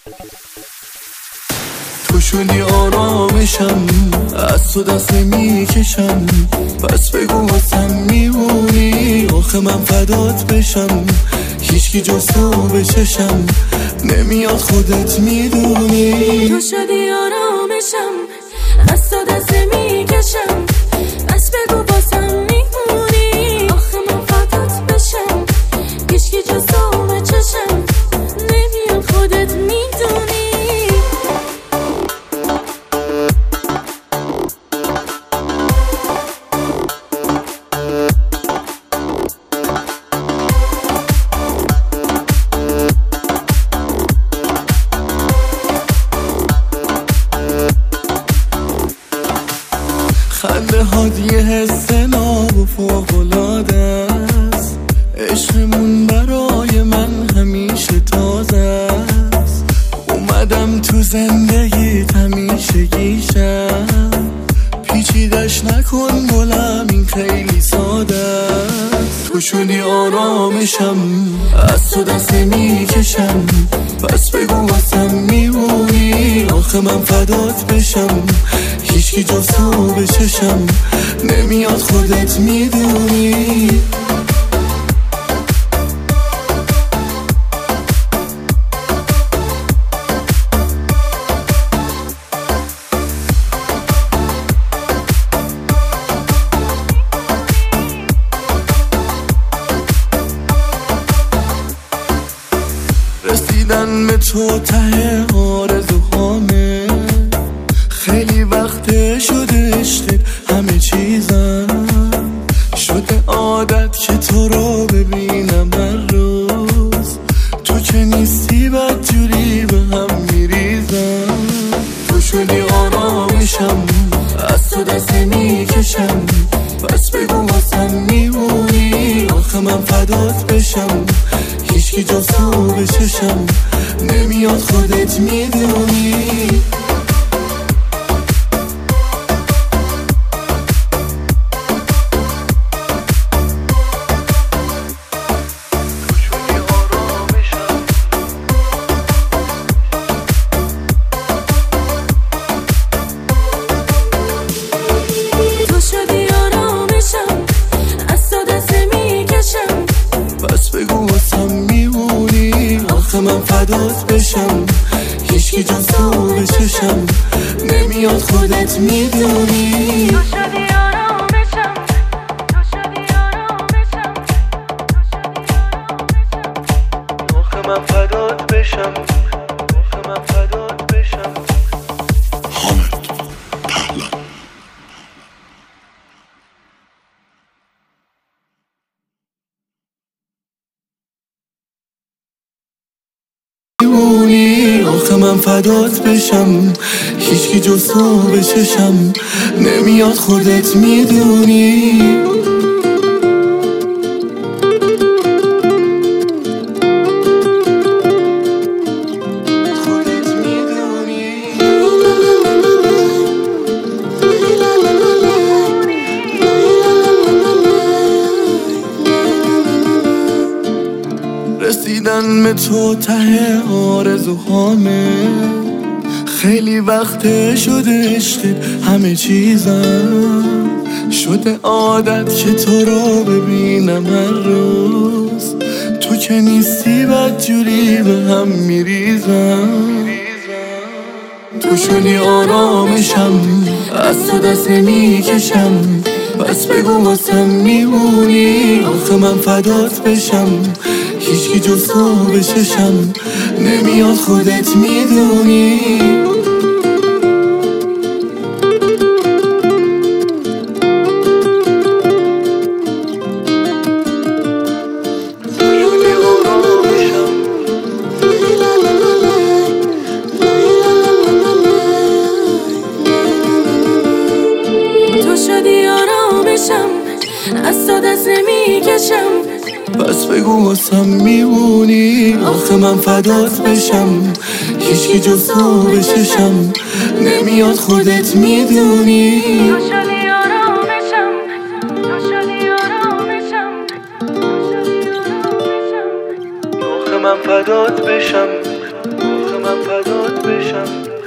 تو شدی آرامشم، از تو دست میکشم، پس بگو واسم میمونی. آخه من فدات بشم، هیچکی جز تو به چشم نمیاد، خودت میدونی. تو شدی آرامشم، از تو دست میکشم، پس بگو واسم میمونی. آخه من فدات بشم، هیچکی جز تو به چشم نمیاد، خودت میدونی. خنده هات یه حس ناب و فوق‌العاده است، عشقمون برای من همیشه تازه است. اومدم تو زندگیت همیشه گیشم، پیچیدش نکن گلم این خیلی ساده است. تو شدی آرامشم، از تو دست میکشم، پس بگو واسم میمونی. آخه من فدات بشم، هیچکی جز تو به چشم نمیاد، خودت میدونی. رسیدن به تو ته آرزوهامه، خیلی وقت شده عشقت همه چیزم، شده عادت که تو رو ببینم هر روز. تو که نیستی بدجوری به هم میریزم. تو شدی آرامشم، از تو دست میکشم، پس بگو واسم میمونی. آخه من فدات بشم، هیچکی جز تو به چشم نمیاد، خودت میدونی. پس بگو واسم میمونی. آخه من فدات بشم، هیچکی جز تو به چشم نمیاد، خودت میدونی. تو شدی آرامشم، تو شدی آرامشم، آخه من فدات بشم، آخه من فدات بشم. حامد پهلوان. آخه من فدات بشم، هیچکی جز تو به چشم نمیاد، خودت میدونی. خودت میدونی. رسیدن به تو ته آرزوهامه، خیلی وقت شده عشقت همه چیزم، شده عادت که تو رو ببینم هر روز. تو که نیستی بدجوری به هم میریزم. تو شدی آرامشم، از تو دست میکشم، پس بگو واسم میمونی. آخه من فدات بشم، هیچکی جز تو به چشم نمیاد، خودت میدونی. تو شدی آرامشم، از تو دست نمیکشم، پس بگو واسم میمونی. آخه من فدات بشم، هیچکی جز تو به چشم نمیاد، خودت میدونی. تو شدی آرامشم، تو شدی آرامشم، آخه من فدات بشم، آخه من فدات بشم.